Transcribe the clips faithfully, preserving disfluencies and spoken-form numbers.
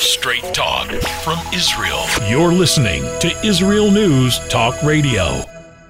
Straight talk from Israel. You're listening to Israel News Talk Radio.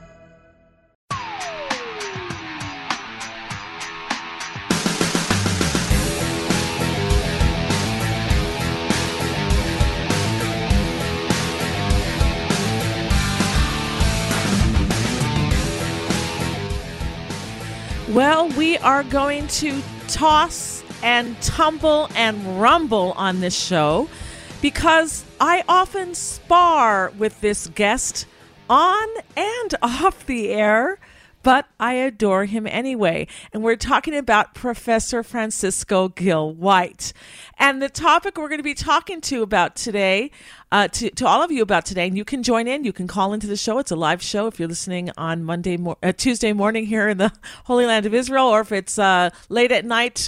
Well, we are going to toss and tumble and rumble on this show because I often spar with this guest on and off the air, but I adore him anyway. And we're talking about Professor Francisco Gil White. And the topic we're going to be talking to about today, uh, to, to all of you about today, and you can join in, you can call into the show. It's a live show if you're listening on Monday, mo- uh, Tuesday morning here in the Holy Land of Israel, or if it's uh, late at night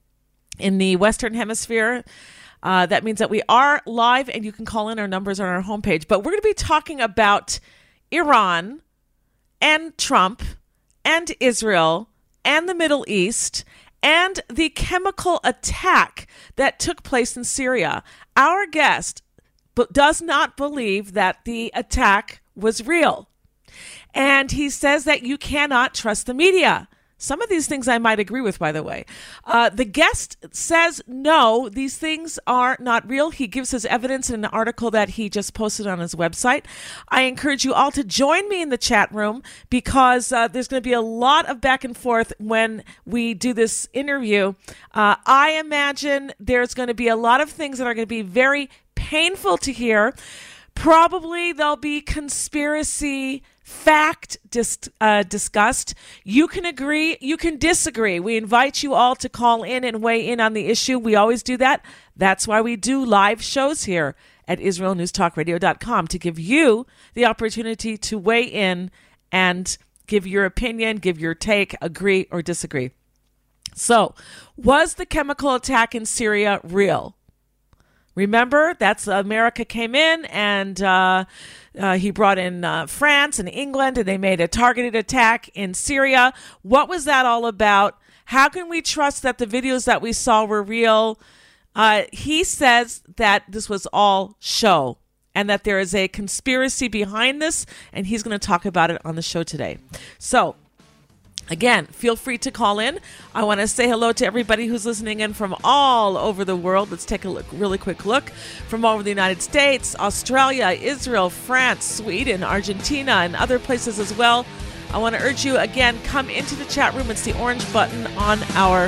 in the Western Hemisphere. Uh, that means that we are live and you can call in. Our numbers are on our homepage. But we're going to be talking about Iran and Trump and Israel and the Middle East and the chemical attack that took place in Syria. Our guest b- does not believe that the attack was real. And he says that you cannot trust the media. Some of these things I might agree with, by the way. Uh, the guest says, no, these things are not real. He gives his evidence in an article that he just posted on his website. I encourage you all to join me in the chat room because uh, there's going to be a lot of back and forth when we do this interview. Uh, I imagine there's going to be a lot of things that are going to be very painful to hear. Probably there'll be conspiracy fact dis- uh, discussed. You can agree, you can disagree. We invite you all to call in and weigh in on the issue. We always do that. That's why we do live shows here at Israel News Talk Radio dot com, to give you the opportunity to weigh in and give your opinion, give your take, agree or disagree. So, was the chemical attack in Syria real? Remember, that's America came in and uh, uh, he brought in uh, France and England, and they made a targeted attack in Syria. What was that all about? How can we trust that the videos that we saw were real? Uh, he says that this was all show and that there is a conspiracy behind this, and he's going to talk about it on the show today. So, again, feel free to call in. I want to say hello to everybody who's listening in from all over the world. Let's take a look, really quick look. From all over the United States, Australia, Israel, France, Sweden, Argentina, and other places as well. I want to urge you, again, come into the chat room. It's the orange button on our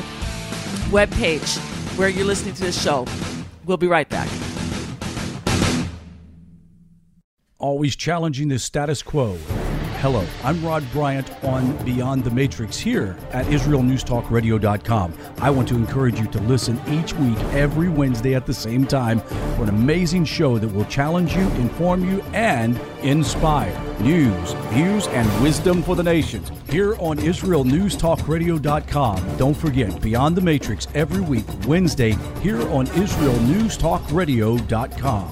webpage where you're listening to this show. We'll be right back. Always challenging the status quo. Hello, I'm Rod Bryant on Beyond the Matrix here at Israel News Talk Radio dot com. I want to encourage you to listen each week, every Wednesday at the same time, for an amazing show that will challenge you, inform you, and inspire. News, views, and wisdom for the nations here on Israel News Talk Radio dot com. Don't forget, Beyond the Matrix every week, Wednesday, here on Israel News Talk Radio dot com.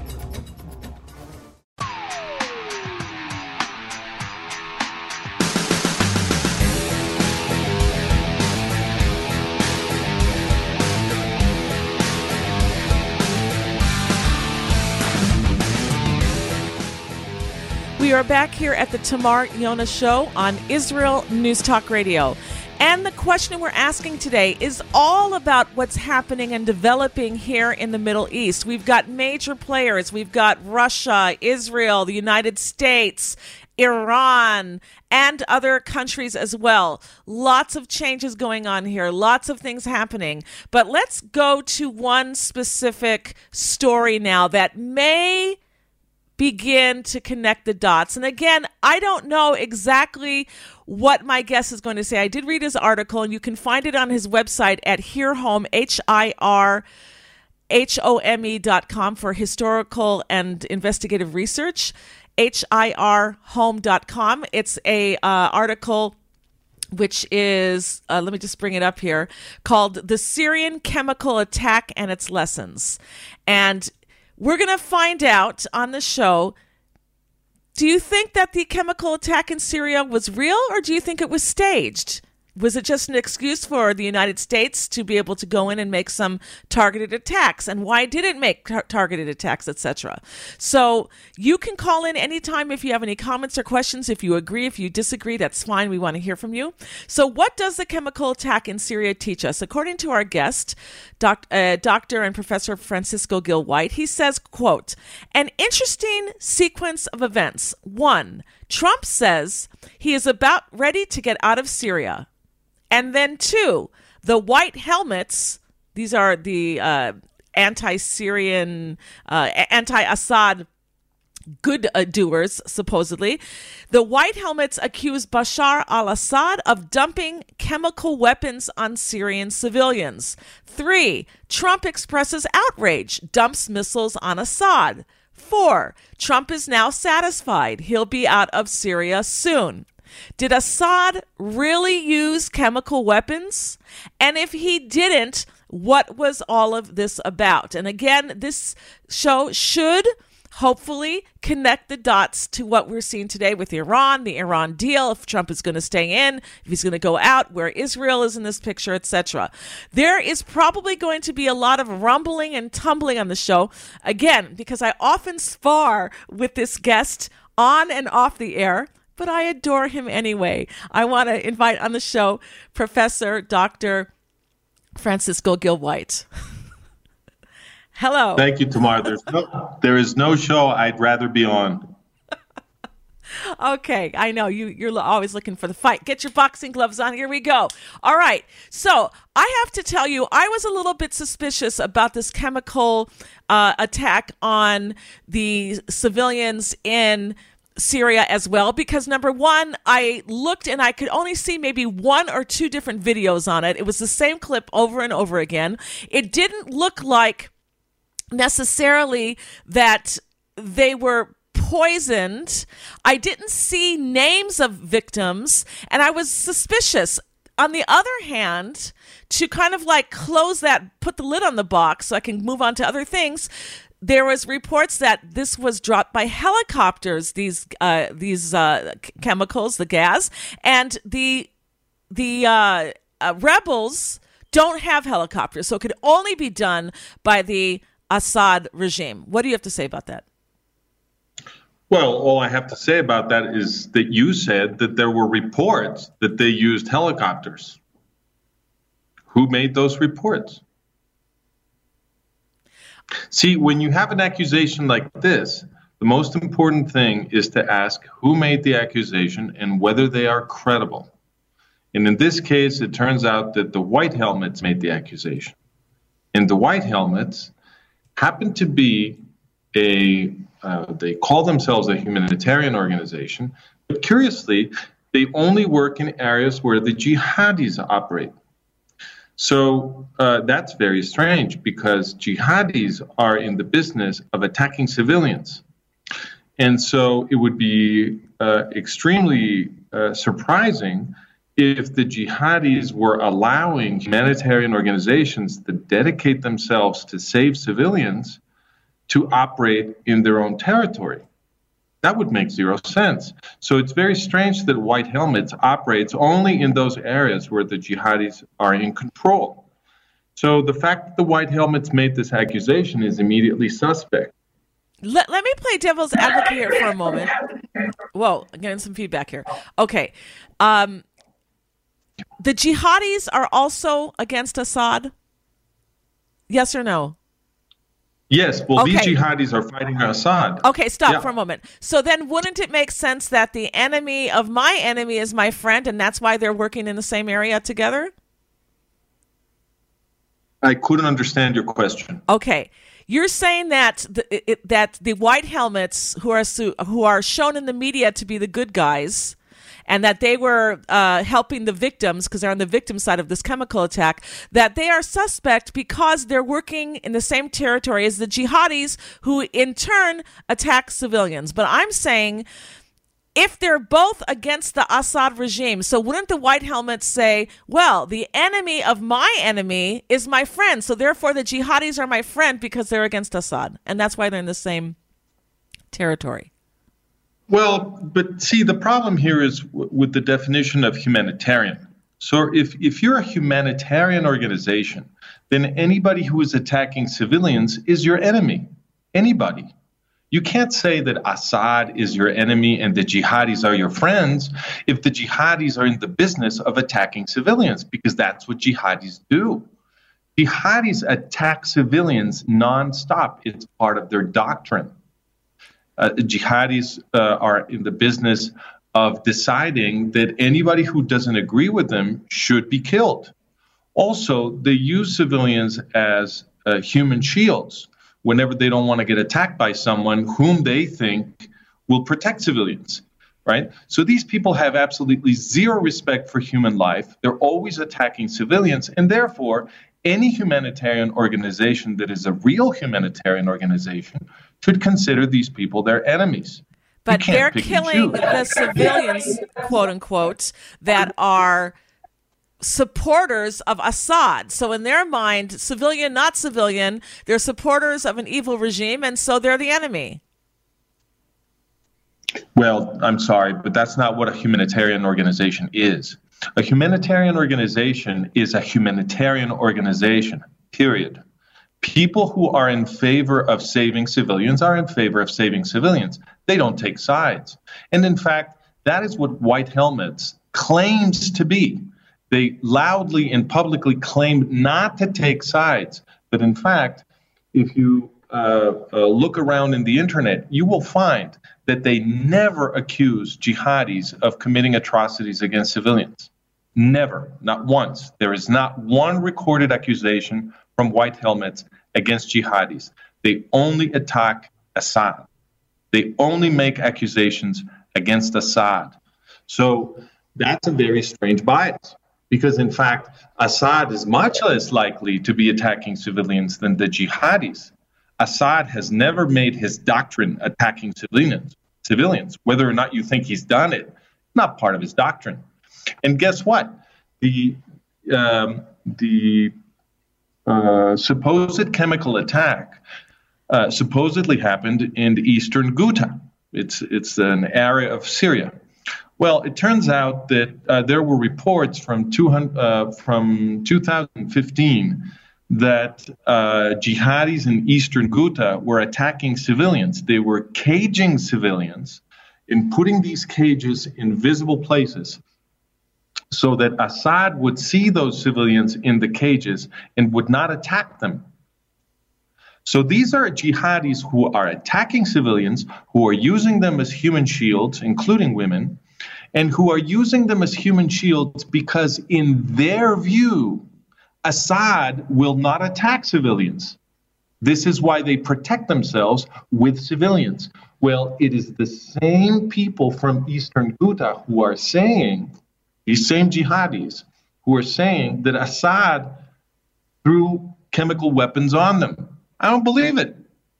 We are back here at the Tamar Yona Show on Israel News Talk Radio. And the question we're asking today is all about what's happening and developing here in the Middle East. We've got major players. We've got Russia, Israel, the United States, Iran, and other countries as well. Lots of changes going on here, lots of things happening. But let's go to one specific story now that may begin to connect the dots. And again, I don't know exactly what my guest is going to say. I did read his article, and you can find it on his website at HirHome, H I R H O M E dot com for historical and investigative research, H I R home dot com. It's a uh, article which is, uh, let me just bring it up here, called The Syrian Chemical Attack and Its Lessons. And we're going to find out on the show, do you think that the chemical attack in Syria was real, or do you think it was staged? Was it just an excuse for the United States to be able to go in and make some targeted attacks? And why did it make tar- targeted attacks, et cetera? So you can call in anytime if you have any comments or questions. If you agree, if you disagree, that's fine. We want to hear from you. So what does the chemical attack in Syria teach us? According to our guest, doc, uh, Doctor and Professor Francisco Gil White, he says, quote, an interesting sequence of events. One, Trump says he is about ready to get out of Syria. And then two, the white helmets, these are the uh, anti-Syrian, uh, anti-Assad good uh, doers, supposedly. The white helmets accuse Bashar al-Assad of dumping chemical weapons on Syrian civilians. Three, Trump expresses outrage, dumps missiles on Assad. Four, Trump is now satisfied. He'll be out of Syria soon. Did Assad really use chemical weapons? And if he didn't, what was all of this about? And again, this show should hopefully connect the dots to what we're seeing today with Iran, the Iran deal, if Trump is going to stay in, if he's going to go out, where Israel is in this picture, et cetera. There is probably going to be a lot of rumbling and tumbling on the show, again, because I often spar with this guest on and off the air, but I adore him anyway. I want to invite on the show Professor Doctor Francisco Gil White. Hello. Thank you, Tamar. There's no, there is no show I'd rather be on. Okay, I know you, you're always looking for the fight. Get your boxing gloves on. Here we go. All right. So I have to tell you, I was a little bit suspicious about this chemical uh, attack on the civilians in Syria as well, because number one, I looked and I could only see maybe one or two different videos on it. It was the same clip over and over again. It didn't look like necessarily that they were poisoned. I didn't see names of victims, and I was suspicious. On the other hand, to kind of like close that, put the lid on the box so I can move on to other things, there was reports that this was dropped by helicopters, these uh, these uh, chemicals, the gas, and the the uh, uh, rebels don't have helicopters, so it could only be done by the Assad regime. What do you have to say about that? Well, all I have to say about that is that you said that there were reports that they used helicopters. Who made those reports? See, when you have an accusation like this, the most important thing is to ask who made the accusation and whether they are credible. And in this case, it turns out that the white helmets made the accusation. And the white helmets happen to be a, uh, they call themselves a humanitarian organization, but curiously, they only work in areas where the jihadis operate. So uh, that's very strange, because jihadis are in the business of attacking civilians. And so it would be uh, extremely uh, surprising if the jihadis were allowing humanitarian organizations that dedicate themselves to save civilians to operate in their own territory. That would make zero sense. So it's very strange that White Helmets operates only in those areas where the jihadis are in control. So the fact that the White Helmets made this accusation is immediately suspect. Let, let me play devil's advocate here for a moment. Whoa, I'm getting some feedback here. Okay. Um, the jihadis are also against Assad? Yes or no? Yes, well, okay. These jihadis are fighting Assad. Okay, stop yeah. for a moment. So then wouldn't it make sense that the enemy of my enemy is my friend, and that's why they're working in the same area together? I couldn't understand your question. Okay. You're saying that the, it, that the white helmets who are su- who are shown in the media to be the good guys, and that they were uh, helping the victims because they're on the victim side of this chemical attack, that they are suspect because they're working in the same territory as the jihadis who in turn attack civilians. But I'm saying if they're both against the Assad regime, so wouldn't the white helmets say, well, the enemy of my enemy is my friend, so therefore the jihadis are my friend because they're against Assad, and that's why they're in the same territory? Well, but see, the problem here is w- with the definition of humanitarian. So if, if you're a humanitarian organization, then anybody who is attacking civilians is your enemy. Anybody. You can't say that Assad is your enemy and the jihadis are your friends if the jihadis are in the business of attacking civilians, because that's what jihadis do. Jihadis attack civilians nonstop. It's part of their doctrine. Uh, jihadis uh, are in the business of deciding that anybody who doesn't agree with them should be killed. Also, they use civilians as uh, human shields whenever they don't want to get attacked by someone whom they think will protect civilians, right? So these people have absolutely zero respect for human life. They're always attacking civilians, and therefore, any humanitarian organization that is a real humanitarian organization should consider these people their enemies. But they're killing the civilians, quote unquote, that are supporters of Assad. So in their mind, civilian, not civilian, they're supporters of an evil regime, and so they're the enemy. Well, I'm sorry, but that's not what a humanitarian organization is. A humanitarian organization is a humanitarian organization, period. People who are in favor of saving civilians are in favor of saving civilians. They don't take sides. And in fact, that is what White Helmets claims to be. They loudly and publicly claim not to take sides. But in fact, if you uh, uh, look around in the internet, you will find that they never accuse jihadis of committing atrocities against civilians. Never, not once. There is not one recorded accusation from White Helmets against jihadis. They only attack Assad. They only make accusations against Assad. So that's a very strange bias. Because, in fact, Assad is much less likely to be attacking civilians than the jihadis. Assad has never made his doctrine attacking civilians. Civilians, whether or not you think he's done it, not part of his doctrine. And guess what? The um, the uh, supposed chemical attack uh, supposedly happened in eastern Ghouta. It's it's an area of Syria. Well, it turns out that uh, there were reports from, two hundred, uh, from two thousand fifteen that uh, jihadis in eastern Ghouta were attacking civilians. They were caging civilians and putting these cages in visible places so that Assad would see those civilians in the cages and would not attack them. So these are jihadis who are attacking civilians, who are using them as human shields, including women, and who are using them as human shields because, in their view, Assad will not attack civilians. This is why they protect themselves with civilians. Well, it is the same people from eastern Ghouta who are saying, these same jihadis, who are saying that Assad threw chemical weapons on them. I don't believe it.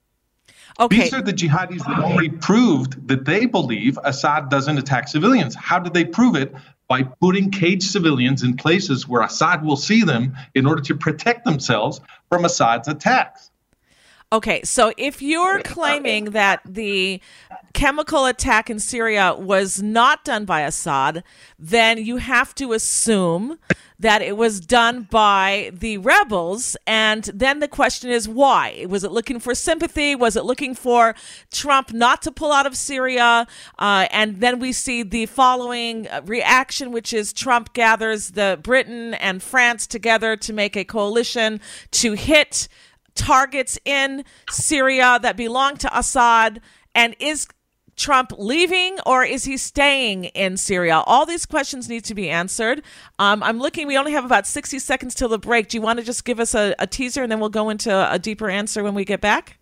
Okay. These are the jihadis that already proved that they believe Assad doesn't attack civilians. How did they prove it? By putting caged civilians in places where Assad will see them in order to protect themselves from Assad's attacks. Okay, so if you're claiming that the chemical attack in Syria was not done by Assad, then you have to assume that it was done by the rebels. And then the question is why? Was it looking for sympathy? Was it looking for Trump not to pull out of Syria? Uh, and then we see the following reaction, which is Trump gathers the Britain and France together to make a coalition to hit targets in Syria that belong to Assad. And is Trump leaving or is he staying in Syria? All these questions need to be answered. Um, I'm looking, we only have about sixty seconds till the break. Do you want to just give us a, a teaser and then we'll go into a deeper answer when we get back?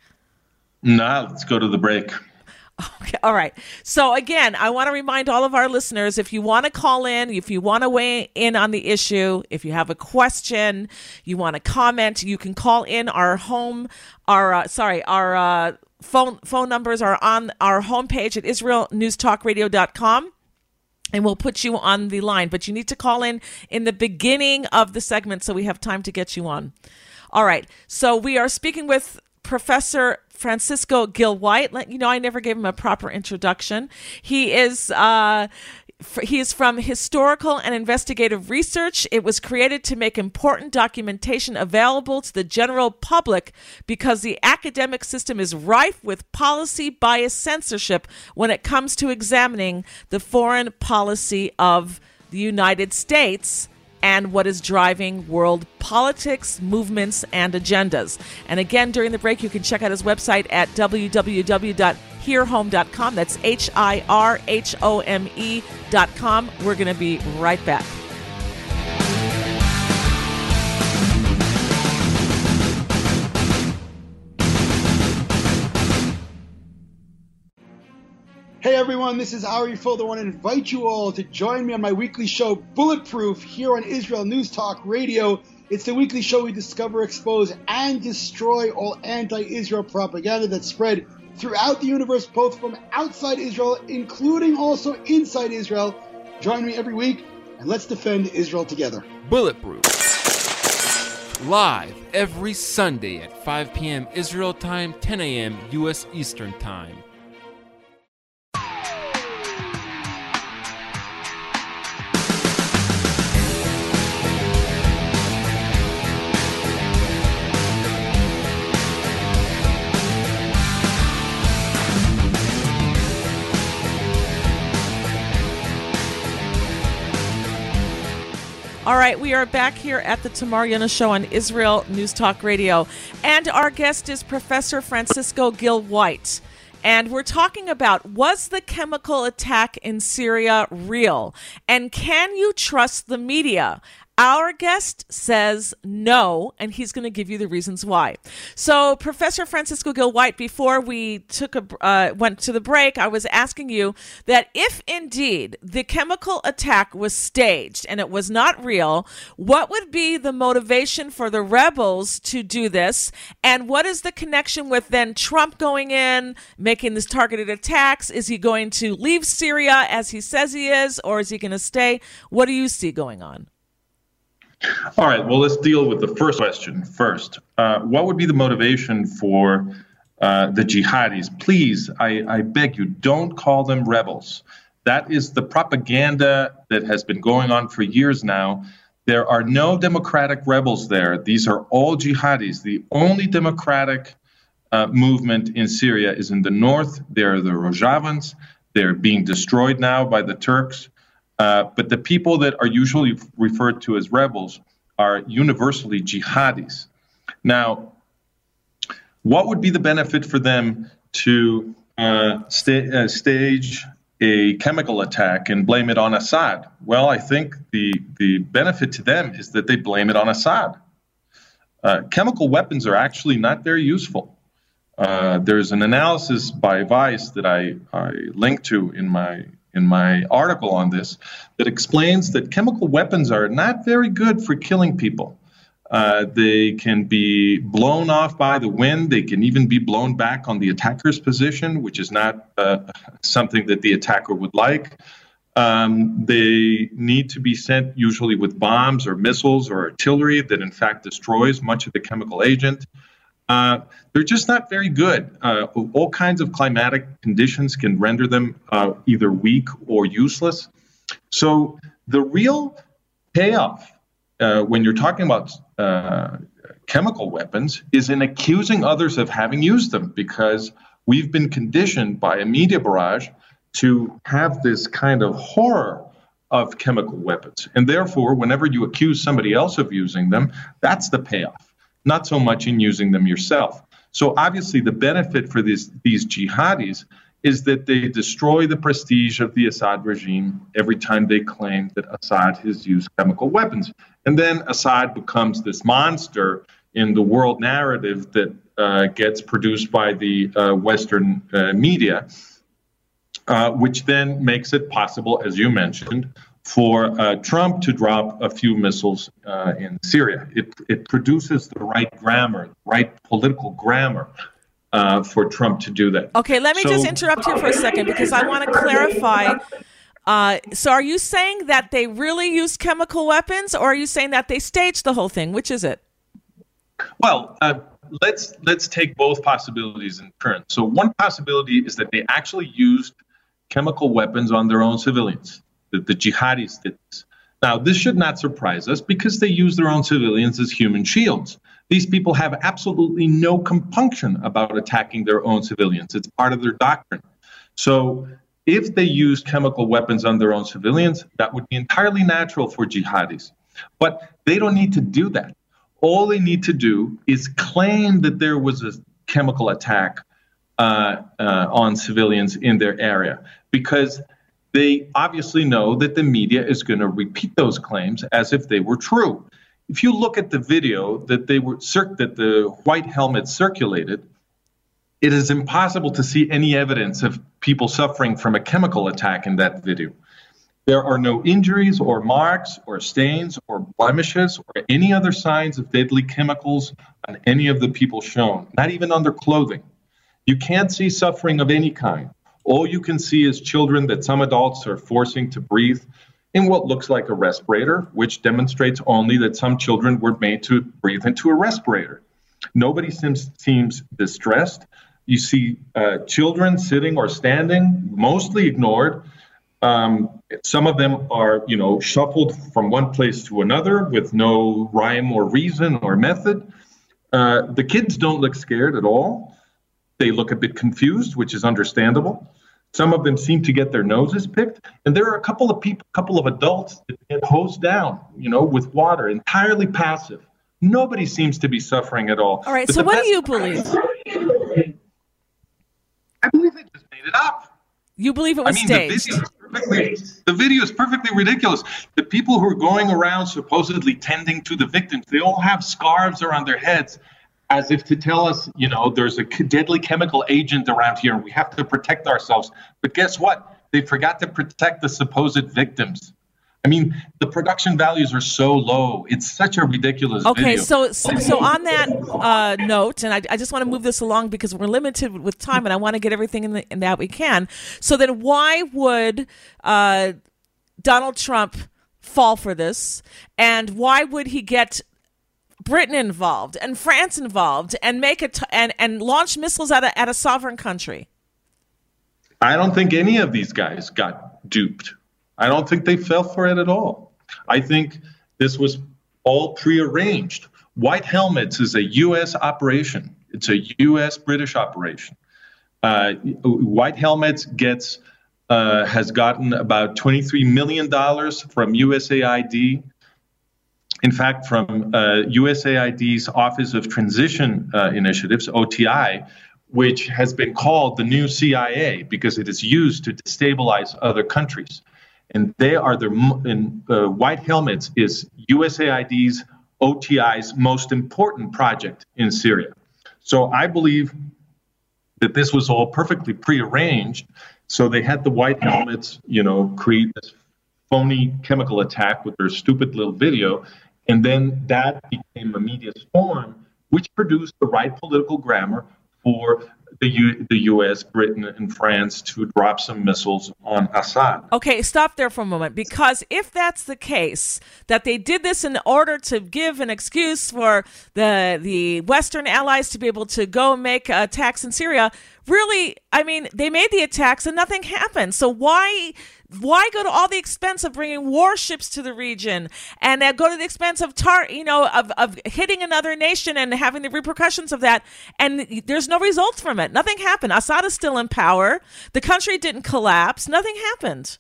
No, let's go to the break. Okay, all right. So again, I want to remind all of our listeners, if you want to call in, if you want to weigh in on the issue, if you have a question, you want to comment, you can call in. Our home, our uh, sorry, our uh, phone phone numbers are on our homepage at israel news talk radio dot com. And we'll put you on the line. But you need to call in in the beginning of the segment so we have time to get you on. All right. So we are speaking with Professor Francisco Gil White. You know, I never gave him a proper introduction. He is uh, he is from Historical and Investigative Research. It was created to make important documentation available to the general public because the academic system is rife with policy bias censorship when it comes to examining the foreign policy of the United States and what is driving world politics, movements, and agendas. And again, during the break, you can check out his website at w w w dot hear home dot com. That's H I R H O M E dot com. We're going to be right back. Hey everyone, this is Ari Folder. I want to invite you all to join me on my weekly show, Bulletproof, here on Israel News Talk Radio. It's the weekly show we discover, expose, and destroy all anti-Israel propaganda that's spread throughout the universe, both from outside Israel, including also inside Israel. Join me every week, and let's defend Israel together. Bulletproof. Live every Sunday at five p.m. Israel time, ten a.m. U S Eastern Time. All right, we are back here at the Tamar Yona Show on Israel News Talk Radio. And our guest is Professor Francisco Gil White. And we're talking about, was the chemical attack in Syria real? And can you trust the media? Our guest says no, and he's going to give you the reasons why. So, Professor Francisco Gil White, before we took a uh, went to the break, I was asking you that if indeed the chemical attack was staged and it was not real, what would be the motivation for the rebels to do this? And what is the connection with then Trump going in, making this targeted attacks? Is he going to leave Syria as he says he is, or is he going to stay? What do you see going on? All right, well, let's deal with the first question first. Uh, what would be the motivation for uh, the jihadis? Please, I, I beg you, don't call them rebels. That is the propaganda that has been going on for years now. There are no democratic rebels there. These are all jihadis. The only democratic uh, movement in Syria is in the north. They're the Rojavans. They're being destroyed now by the Turks. Uh, but the people that are usually referred to as rebels are universally jihadis. Now, what would be the benefit for them to uh, sta- uh, stage a chemical attack and blame it on Assad? Well, I think the, the benefit to them is that they blame it on Assad. Uh, chemical weapons are actually not very useful. Uh, there's an analysis by Vice that I, I linked to in my in my article on this that explains that chemical weapons are not very good for killing people. Uh, they can be blown off by the wind. They can even be blown back on the attacker's position, which is not uh, something that the attacker would like. Um, they need to be sent usually with bombs or missiles or artillery that in fact destroys much of the chemical agent. Uh, they're just not very good. Uh, all kinds of climatic conditions can render them uh, either weak or useless. So the real payoff uh, when you're talking about uh, chemical weapons is in accusing others of having used them, because we've been conditioned by a media barrage to have this kind of horror of chemical weapons. And therefore, whenever you accuse somebody else of using them, that's the payoff. Not so much in using them yourself. So obviously the benefit for these, these jihadis is that they destroy the prestige of the Assad regime every time they claim that Assad has used chemical weapons. And then Assad becomes this monster in the world narrative that uh, gets produced by the uh, Western uh, media, uh, which then makes it possible, as you mentioned, for uh, Trump to drop a few missiles uh, in Syria. It, it produces the right grammar, the right political grammar uh, for Trump to do that. Okay, let me so, just interrupt here for a second, because I want to clarify. Uh, so are you saying that they really used chemical weapons, or are you saying that they staged the whole thing? Which is it? Well, uh, let's let's take both possibilities in turn. So one possibility is that they actually used chemical weapons on their own civilians. that the jihadis did this. Now, this should not surprise us because they use their own civilians as human shields. These people have absolutely no compunction about attacking their own civilians. It's part of their doctrine. So if they used chemical weapons on their own civilians, that would be entirely natural for jihadis. But they don't need to do that. All they need to do is claim that there was a chemical attack uh, uh, on civilians in their area, because they obviously know that the media is going to repeat those claims as if they were true. If you look at the video that they were cir- that the white helmets circulated, it is impossible to see any evidence of people suffering from a chemical attack in that video. There are no injuries or marks or stains or blemishes or any other signs of deadly chemicals on any of the people shown, not even on their clothing. You can't see suffering of any kind. All you can see is children that some adults are forcing to breathe in what looks like a respirator, which demonstrates only that some children were made to breathe into a respirator. Nobody seems, seems distressed. You see uh, children sitting or standing, mostly ignored. Um, some of them are, you know, shuffled from one place to another with no rhyme or reason or method. Uh, the kids don't look scared at all. They look a bit confused, which is understandable. Some of them seem to get their noses picked, and there are a couple of people, couple of adults that get hosed down, you know, with water, entirely passive. Nobody seems to be suffering at all. All right, But so the what best do you part believe? is- I believe they just made it up. You believe it was I mean, staged? the video, is perfectly, the video is perfectly ridiculous. The people who are going around supposedly tending to the victims, they all have scarves around their heads as if to tell us, you know, there's a deadly chemical agent around here and we have to protect ourselves. But guess what? They forgot to protect the supposed victims. I mean, the production values are so low. It's such a ridiculous Okay, video. so so so on that uh, note, and I, I just want to move this along because we're limited with time, and I want to get everything in, the, in that we can. So then, why would uh, Donald Trump fall for this, and why would he get Britain involved and France involved and make it and and launch missiles at a at a sovereign country? I don't think any of these guys got duped. I don't think they fell for it at all. I think this was all prearranged. White Helmets is a U S operation. It's a U S British operation. Uh, White Helmets gets uh, has gotten about twenty-three million dollars from U S A I D. In fact, from uh, U S A I D's Office of Transition uh, Initiatives, O T I, which has been called the new C I A because it is used to destabilize other countries. And they are the in, uh, White Helmets is U S A I D's O T I's most important project in Syria. So I believe that this was all perfectly prearranged. So they had the White Helmets, you know, create this phony chemical attack with their stupid little video, and then that became a media storm, which produced the right political grammar for the U- the U S, Britain, and France to drop some missiles on Assad. Okay, stop there for a moment, because if that's the case, that they did this in order to give an excuse for the the Western allies to be able to go and make attacks in Syria, really, I mean, they made the attacks and nothing happened. So why why go to all the expense of bringing warships to the region and uh, go to the expense of tar, you know, of, of hitting another nation and having the repercussions of that? And there's no results from it. Nothing happened. Assad is still in power. The country didn't collapse. Nothing happened.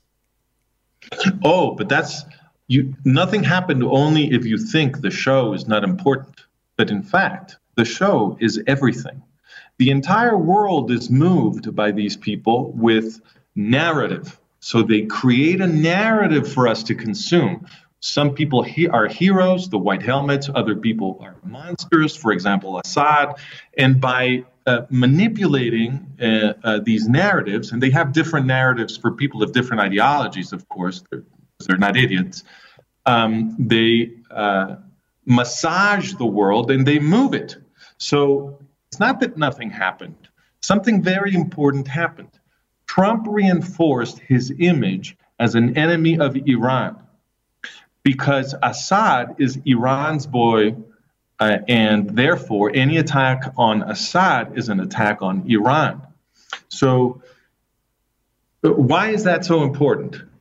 Oh, but that's you. Nothing happened only if you think the show is not important. But in fact, the show is everything. The entire world is moved by these people with narrative. So they create a narrative for us to consume. Some people he- are heroes, the White Helmets. Other people are monsters, for example, Assad. And by uh, manipulating uh, uh, these narratives, and they have different narratives for people of different ideologies, of course, they're, they're not idiots, um, they uh, massage the world and they move it. So it's not that nothing happened. Something very important happened. Trump reinforced his image as an enemy of Iran because Assad is Iran's boy, uh, and therefore any attack on Assad is an attack on Iran. So why is that so important?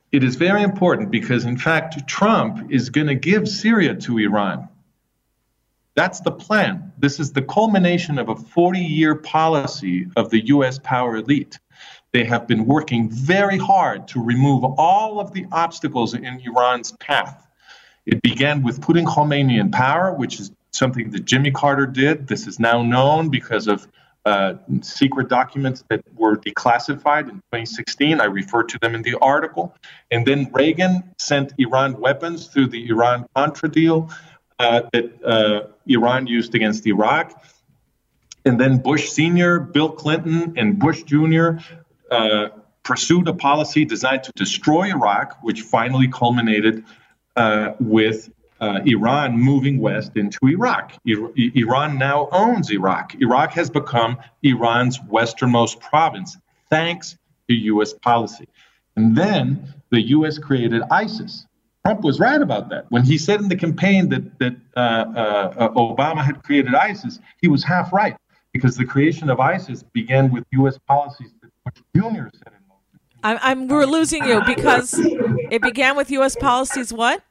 it is very important because, in fact, Trump is going to give Syria to Iran. That's the plan. This is the culmination of a forty-year policy of the U S power elite. They have been working very hard to remove all of the obstacles in Iran's path. It began with putting Khomeini in power, which is something that Jimmy Carter did. This is now known because of uh, secret documents that were declassified in twenty sixteen. I referred to them in the article. And then Reagan sent Iran weapons through the Iran-Contra deal uh, that uh, Iran used against Iraq. And then Bush Senior, Bill Clinton, and Bush Junior uh, pursued a policy designed to destroy Iraq, which finally culminated uh, with Uh, Iran moving west into Iraq. I- Iran now owns Iraq. Iraq has become Iran's westernmost province, thanks to U S policy. And then the U S created ISIS. Trump was right about that. When he said in the campaign that, that uh, uh, Obama had created ISIS, he was half right, because the creation of ISIS began with U S policies that Bush Junior set in motion. I'm, I'm, we're losing you because it began with U S policies, what?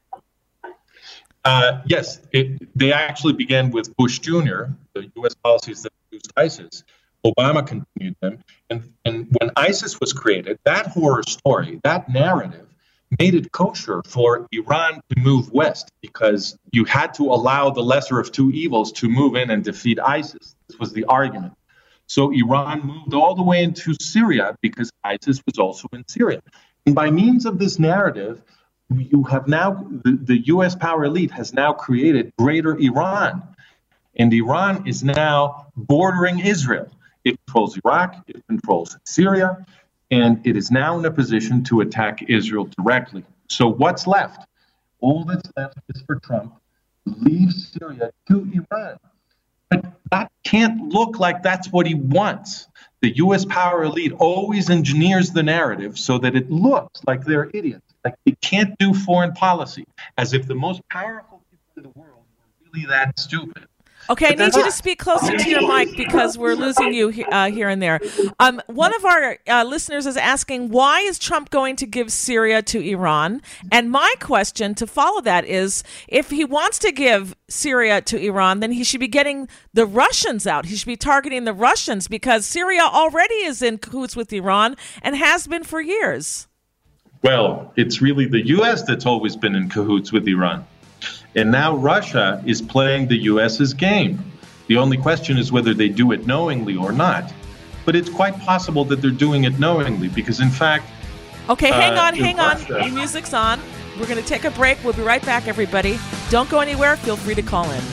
Uh, yes, it, they actually began with Bush Junior, the U S policies that produced ISIS. Obama continued them. And, and when ISIS was created, that horror story, that narrative, made it kosher for Iran to move west, because you had to allow the lesser of two evils to move in and defeat ISIS. This was the argument. So Iran moved all the way into Syria because ISIS was also in Syria. And by means of this narrative, you have now, the, the U S power elite has now created greater Iran. And Iran is now bordering Israel. It controls Iraq, it controls Syria, and it is now in a position to attack Israel directly. So what's left? All that's left is for Trump to leave Syria to Iran. But that can't look like that's what he wants. The U S power elite always engineers the narrative so that it looks like they're idiots. Like they can't do foreign policy, as if the most powerful people in the world were really that stupid. Okay, I need you to speak closer to your mic because we're losing you uh, here and there. Um, one of our uh, listeners is asking, why is Trump going to give Syria to Iran? And my question to follow that is, if he wants to give Syria to Iran, then he should be getting the Russians out. He should be targeting the Russians, because Syria already is in cahoots with Iran and has been for years. Well, it's really the U S that's always been in cahoots with Iran. And now Russia is playing the U S's game. The only question is whether they do it knowingly or not. But it's quite possible that they're doing it knowingly, because in fact... Okay, hang uh, on, hang Russia, on. The music's on. We're going to take a break. We'll be right back, everybody. Don't go anywhere. Feel free to call in.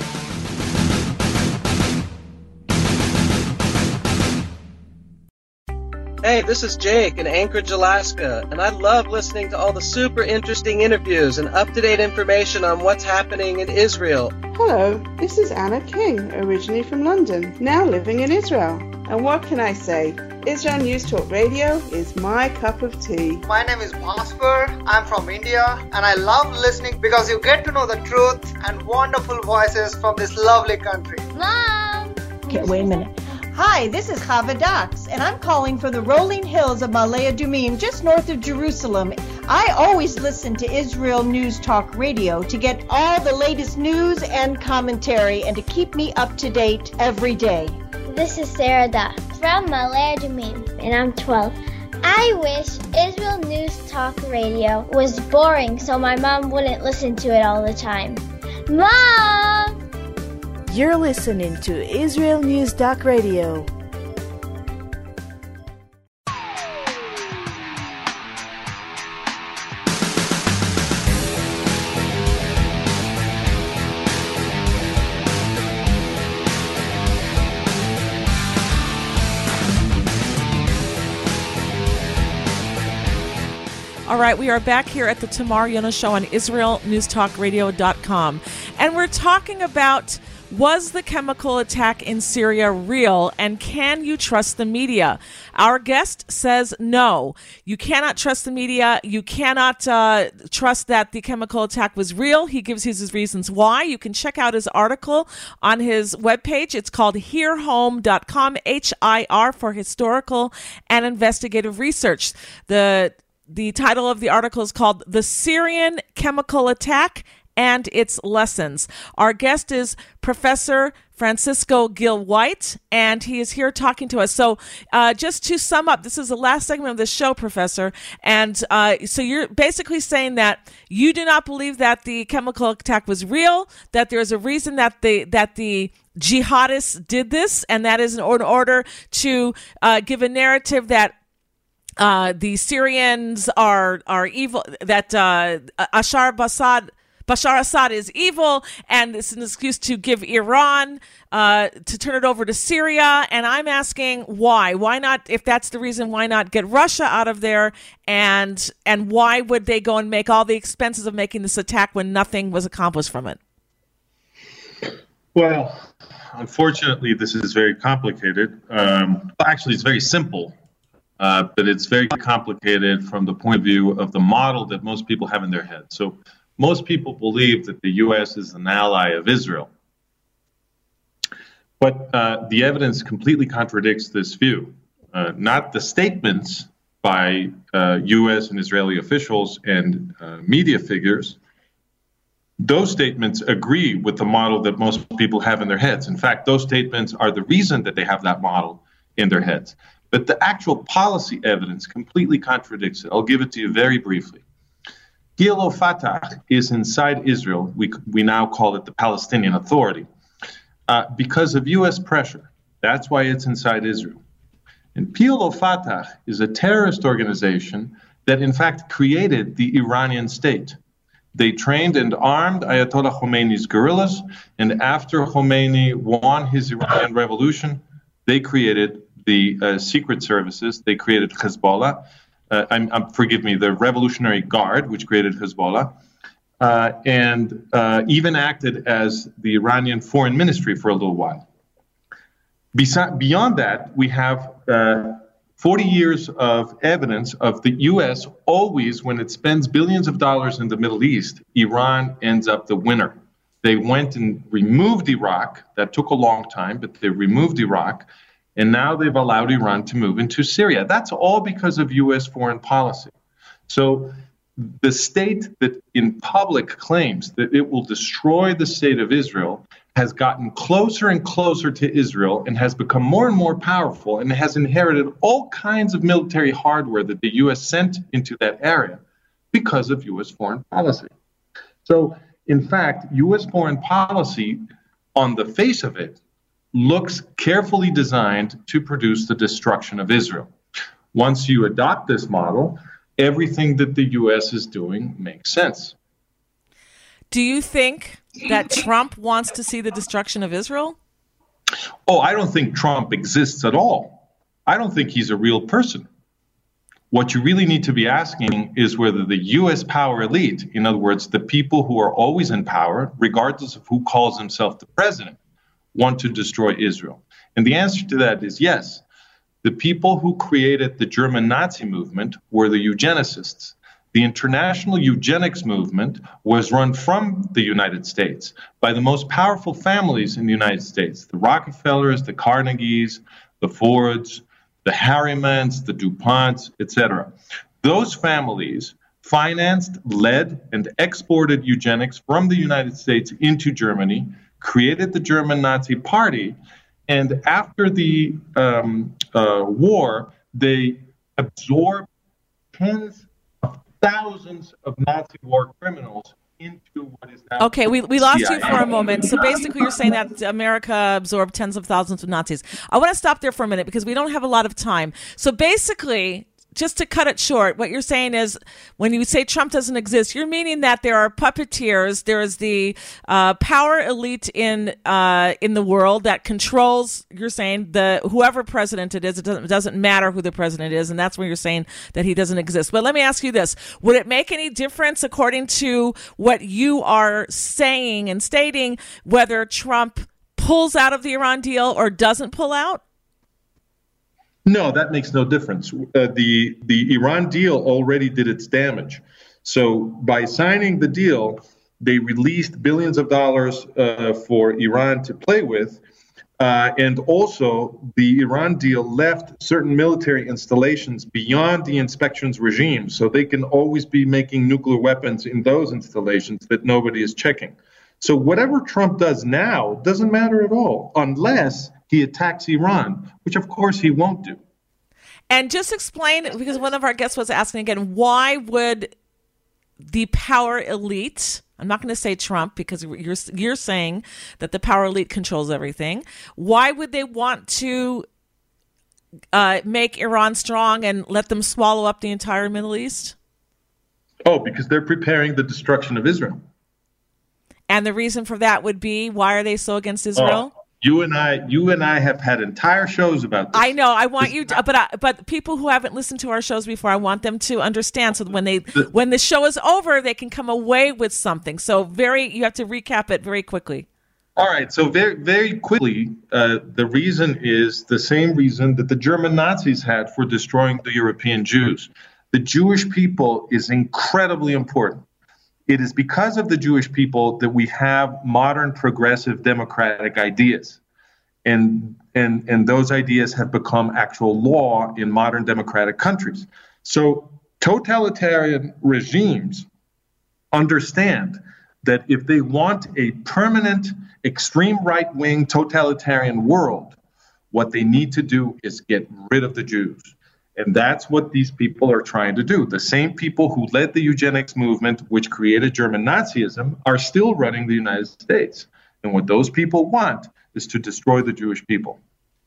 Hey, this is Jake in Anchorage, Alaska, and I love listening to all the super interesting interviews and up-to-date information on what's happening in Israel. Hello, this is Anna King, originally from London, now living in Israel. And what can I say? Israel News Talk Radio is my cup of tea. My name is Bhaskar. I'm from India, and I love listening because you get to know the truth and wonderful voices from this lovely country. Mom! Okay, wait a minute. Hi, this is Chava Dax, and I'm calling from the rolling hills of Ma'ale Adumim, just north of Jerusalem. I always listen to Israel News Talk Radio to get all the latest news and commentary and to keep me up to date every day. This is Sarah Dax from Ma'ale Adumim, and I'm twelve. I wish Israel News Talk Radio was boring so my mom wouldn't listen to it all the time. Mom! You're listening to Israel News Talk Radio. All right, we are back here at the Tamar Yona Show on Israel News Talk Radio dot com. And we're talking about, was the chemical attack in Syria real, and can you trust the media? Our guest says no. You cannot trust the media. You cannot uh, trust that the chemical attack was real. He gives his reasons why. You can check out his article on his webpage. It's called hear home dot com, H I R, for historical and investigative research. The the title of the article is called "The Syrian Chemical Attack and Its Lessons." Our guest is Professor Francisco Gil White, and he is here talking to us. So uh, just to sum up, this is the last segment of the show, Professor. And uh, so you're basically saying that you do not believe that the chemical attack was real, that there's a reason that the that the jihadists did this, and that is in order to uh, give a narrative that uh, the Syrians are are evil, that uh, Bashar Assad Bashar Assad is evil, and it's an excuse to give Iran, uh, to turn it over to Syria. And I'm asking why? Why not, if that's the reason, why not get Russia out of there? And and why would they go and make all the expenses of making this attack when nothing was accomplished from it? Well, unfortunately, this is very complicated. Um, actually, it's very simple, uh, but it's very complicated from the point of view of the model that most people have in their head. So most people believe that the U S is an ally of Israel. But uh, the evidence completely contradicts this view. Uh, not the statements by uh, U S and Israeli officials and uh, media figures. Those statements agree with the model that most people have in their heads. In fact, those statements are the reason that they have that model in their heads. But the actual policy evidence completely contradicts it. I'll give it to you very briefly. Gilo Fatah is inside Israel. We, we now call it the Palestinian Authority, uh, because of U S pressure. That's why it's inside Israel. And P L O Fatah is a terrorist organization that, in fact, created the Iranian state. They trained and armed Ayatollah Khomeini's guerrillas, and after Khomeini won his Iranian revolution, they created the uh, secret services. They created Hezbollah. Uh, I'm, I'm, forgive me, the Revolutionary Guard, which created Hezbollah, uh, and uh, even acted as the Iranian foreign ministry for a little while. Besi- beyond that, we have uh, forty years of evidence of the U S always, when it spends billions of dollars in the Middle East, Iran ends up the winner. They went and removed Iraq. That took a long time, but they removed Iraq. And now they've allowed Iran to move into Syria. That's all because of U S foreign policy. So the state that in public claims that it will destroy the state of Israel has gotten closer and closer to Israel and has become more and more powerful and has inherited all kinds of military hardware that the U S sent into that area because of U S foreign policy. So, in fact, U S foreign policy, on the face of it, looks carefully designed to produce the destruction of Israel. Once you adopt this model, everything that the U S is doing makes sense. Do you think that Trump wants to see the destruction of Israel? Oh, I don't think Trump exists at all. I don't think he's a real person. What you really need to be asking is whether the U S power elite, in other words, the people who are always in power, regardless of who calls himself the president, want to destroy Israel. And the answer to that is yes. The people who created the German Nazi movement were the eugenicists. The international eugenics movement was run from the United States by the most powerful families in the United States, the Rockefellers, the Carnegies, the Fords, the Harrimans, the DuPonts, et cetera. Those families financed, led, and exported eugenics from the United States into Germany, created the German Nazi Party, and after the um, uh, war, they absorbed tens of thousands of Nazi war criminals into what is now... Okay, we, we lost you for a moment. So basically you're saying that America absorbed tens of thousands of Nazis. I want to stop there for a minute because we don't have a lot of time. So basically, just to cut it short, what you're saying is when you say Trump doesn't exist, you're meaning that there are puppeteers. There is the uh, power elite in uh, in the world that controls, you're saying, the whoever president it is. It doesn't, it doesn't matter who the president is. And that's when you're saying that he doesn't exist. But let me ask you this. Would it make any difference, according to what you are saying and stating, whether Trump pulls out of the Iran deal or doesn't pull out? No, that makes no difference. Uh, the the Iran deal already did its damage. So by signing the deal, they released billions of dollars uh, for Iran to play with. Uh, and also, the Iran deal left certain military installations beyond the inspections regime, so they can always be making nuclear weapons in those installations that nobody is checking. So whatever Trump does now doesn't matter at all, unless he attacks Iran, which of course he won't do. And just explain, because one of our guests was asking again, why would the power elite, I'm not going to say Trump because you're you're saying that the power elite controls everything. Why would they want to uh, make Iran strong and let them swallow up the entire Middle East? Oh, because they're preparing the destruction of Israel. And the reason for that would be, why are they so against Israel? Oh, you and I, you and I have had entire shows about this. I know. I want you, to, but I, but people who haven't listened to our shows before, I want them to understand. So that when they the, when the show is over, they can come away with something. So very, you have to recap it very quickly. All right. So very very quickly, uh, the reason is the same reason that the German Nazis had for destroying the European Jews. The Jewish people is incredibly important. It is because of the Jewish people that we have modern progressive democratic ideas. And, and, and those ideas have become actual law in modern democratic countries. So totalitarian regimes understand that if they want a permanent, extreme right-wing totalitarian world, what they need to do is get rid of the Jews. And that's what these people are trying to do. The same people who led the eugenics movement, which created German Nazism, are still running the United States. And what those people want is to destroy the Jewish people.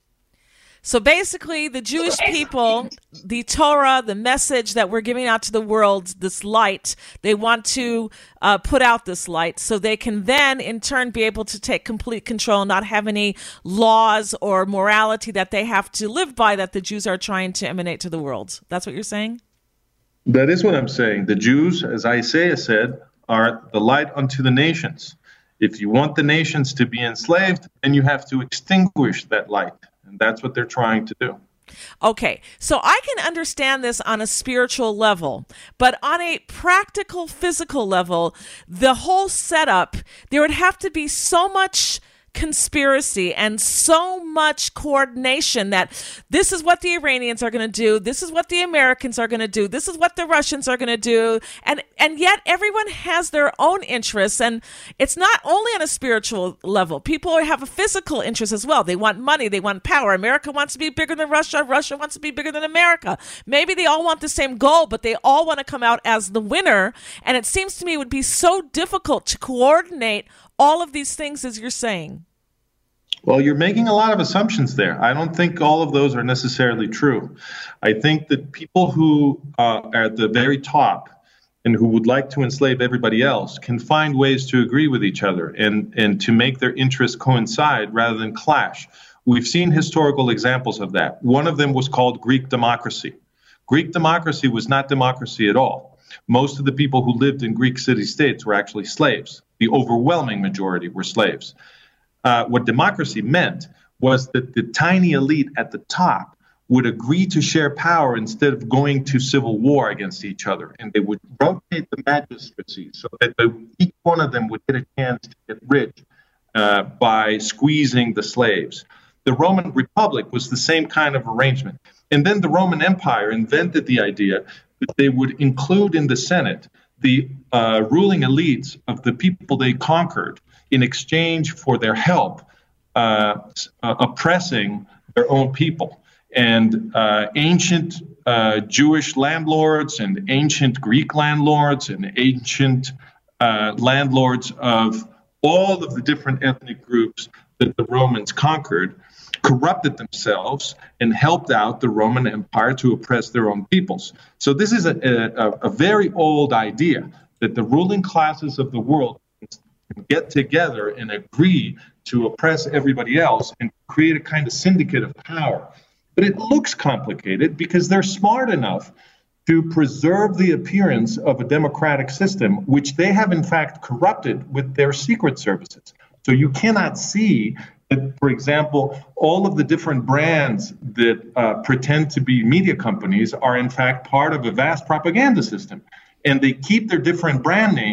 So basically, the Jewish people, the Torah, the message that we're giving out to the world, this light, they want to uh, put out this light so they can then, in turn, be able to take complete control and not have any laws or morality that they have to live by that the Jews are trying to emanate to the world. That's what you're saying? That is what I'm saying. The Jews, as Isaiah said, are the light unto the nations. If you want the nations to be enslaved, then you have to extinguish that light. And that's what they're trying to do. Okay, so I can understand this on a spiritual level, but on a practical, physical level, the whole setup, there would have to be so much conspiracy and so much coordination that this is what the Iranians are going to do, this is what the Americans are going to do, this is what the Russians are going to do, and and yet everyone has their own interests, and it's not only on a spiritual level. People have a physical interest as well. They want money, they want power. America wants to be bigger than Russia, Russia wants to be bigger than America. Maybe they all want the same goal, but they all want to come out as the winner, and it seems to me it would be so difficult to coordinate all of these things as you're saying. Well, you're making a lot of assumptions there. I don't think all of those are necessarily true. I think that people who uh, are at the very top and who would like to enslave everybody else can find ways to agree with each other and, and to make their interests coincide rather than clash. We've seen historical examples of that. One of them was called Greek democracy. Greek democracy was not democracy at all. Most of the people who lived in Greek city-states were actually slaves. The overwhelming majority were slaves. Uh, what democracy meant was that the tiny elite at the top would agree to share power instead of going to civil war against each other. And they would rotate the magistracy so that the, each one of them would get a chance to get rich uh, by squeezing the slaves. The Roman Republic was the same kind of arrangement. And then the Roman Empire invented the idea that they would include in the Senate the uh, ruling elites of the people they conquered in exchange for their help uh, uh, oppressing their own people. And uh, ancient uh, Jewish landlords and ancient Greek landlords and ancient uh, landlords of all of the different ethnic groups that the Romans conquered corrupted themselves and helped out the Roman Empire to oppress their own peoples. So this is a, a, a very old idea that the ruling classes of the world can get together and agree to oppress everybody else and create a kind of syndicate of power. But it looks complicated because they're smart enough to preserve the appearance of a democratic system, which they have in fact corrupted with their secret services. So you cannot see that, for example, all of the different brands that uh, pretend to be media companies are in fact part of a vast propaganda system. And they keep their different brand names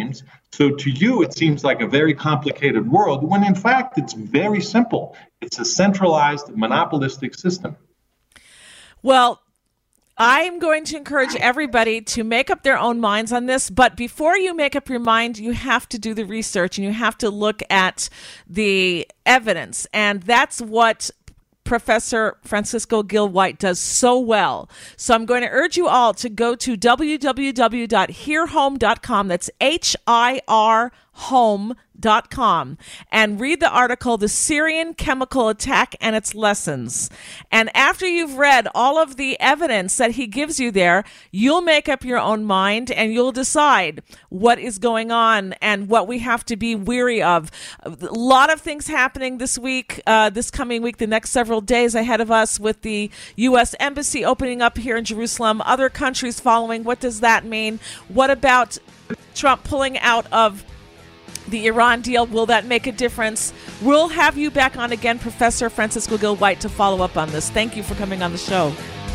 So to you, it seems like a very complicated world, when in fact, it's very simple. It's a centralized, monopolistic system. Well, I'm going to encourage everybody to make up their own minds on this, but before you make up your mind, you have to do the research and you have to look at the evidence. And that's what Professor Francisco Gil White does so well. So I'm going to urge you all to go to w w w dot hear home dot com. That's H I R home dot com and read the article, The Syrian Chemical Attack and Its Lessons. And after you've read all of the evidence that he gives you there, you'll make up your own mind and you'll decide what is going on and what we have to be weary of. A lot of things happening this week, uh, this coming week, the next several days ahead of us, with the U S Embassy opening up here in Jerusalem, other countries following. What does that mean? What about Trump pulling out of the Iran deal? Will that make a difference? We'll have you back on again, Professor Francisco Gil White, to follow up on this. Thank you for coming on the show.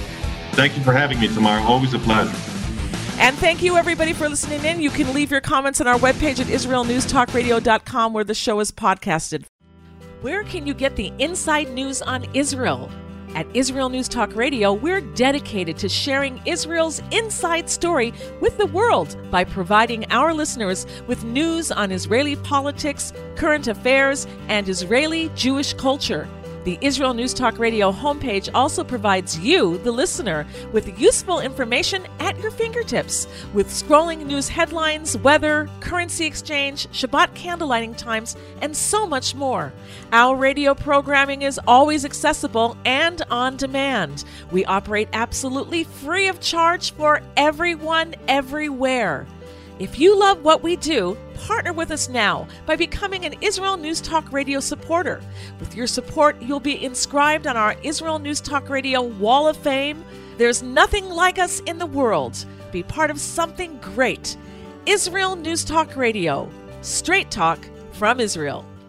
Thank you for having me, Tamar. Always a pleasure. And thank you, everybody, for listening in. You can leave your comments on our webpage at israel news talk radio dot com, where the show is podcasted. Where can you get the inside news on Israel? At Israel News Talk Radio, we're dedicated to sharing Israel's inside story with the world by providing our listeners with news on Israeli politics, current affairs, and Israeli Jewish culture. The Israel News Talk Radio homepage also provides you, the listener, with useful information at your fingertips, with scrolling news headlines, weather, currency exchange, Shabbat candlelighting times, and so much more. Our radio programming is always accessible and on demand. We operate absolutely free of charge for everyone, everywhere. If you love what we do, partner with us now by becoming an Israel News Talk Radio supporter. With your support, you'll be inscribed on our Israel News Talk Radio Wall of Fame. There's nothing like us in the world. Be part of something great. Israel News Talk Radio. Straight talk from Israel.